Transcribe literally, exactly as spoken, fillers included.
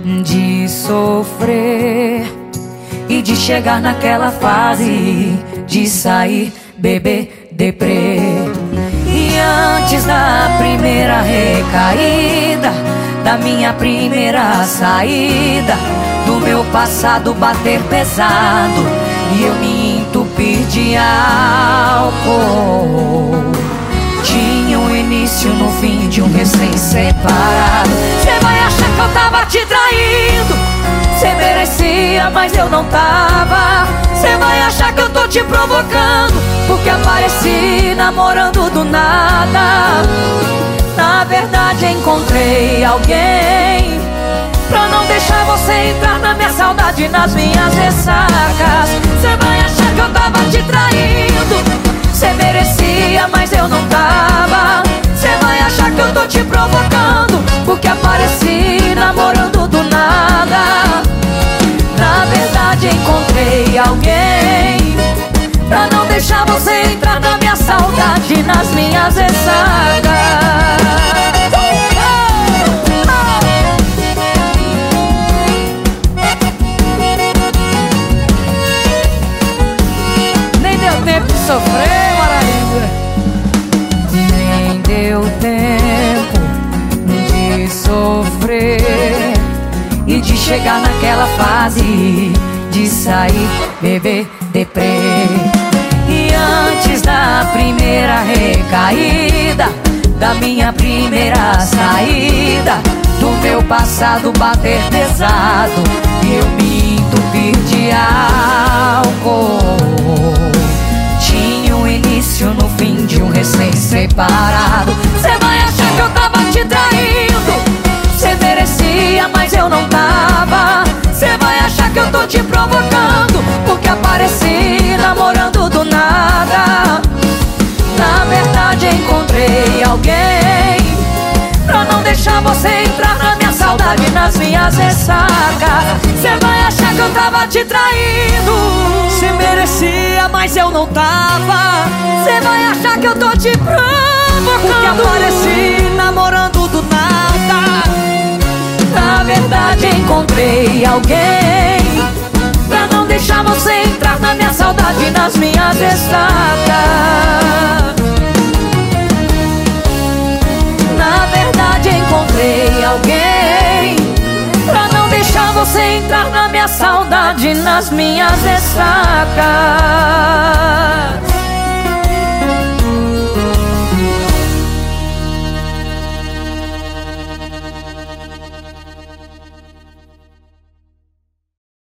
de sofrer e de chegar naquela fase de sair, beber, deprê. E antes da primeira recaída, da minha primeira saída, do meu passado bater pesado e eu me entupir de álcool. Tinha um início no fim de um recém-separado. Cê vai achar que eu tava te traindo, cê merecia, mas eu não tava. Cê vai achar que eu tô te provocando, porque apareci namorando do nada. Na verdade encontrei alguém pra não deixar você entrar na minha saudade, nas minhas ressacas. Cê vai achar que eu tava te traindo, cê merecia, mas eu não tava. Cê vai achar que eu tô te provocando, porque apareci namorando do nada. Na verdade encontrei alguém pra não deixar você entrar na minha saudade, nas minhas ressacas. Nem deu tempo de sofrer, Maraíba. Nem deu tempo de sofrer e de chegar naquela fase de sair, beber, deprê. E antes da primeira recaída, da minha primeira saída, do meu passado bater pesado e eu me entupir de álcool. Tinha um início no fim de um recém-separado. Cê vai achar que eu tava te traindo, cê merecia, mas eu não tava. Cê vai achar que eu tô te provocando, porque apareci namorando do nada. Na verdade encontrei alguém pra não deixar você entrar na minha saudade, nas minhas ressacas. Cê vai achar que eu tava te traindo, cê merecia, mas eu não tava. Cê vai achar que eu tô te provocando, porque apareci namorando do nada. Na verdade encontrei alguém pra não deixar você entrar na minha saudade, nas minhas ressacas. Na verdade encontrei alguém pra não deixar você entrar na minha saudade, nas minhas ressacas.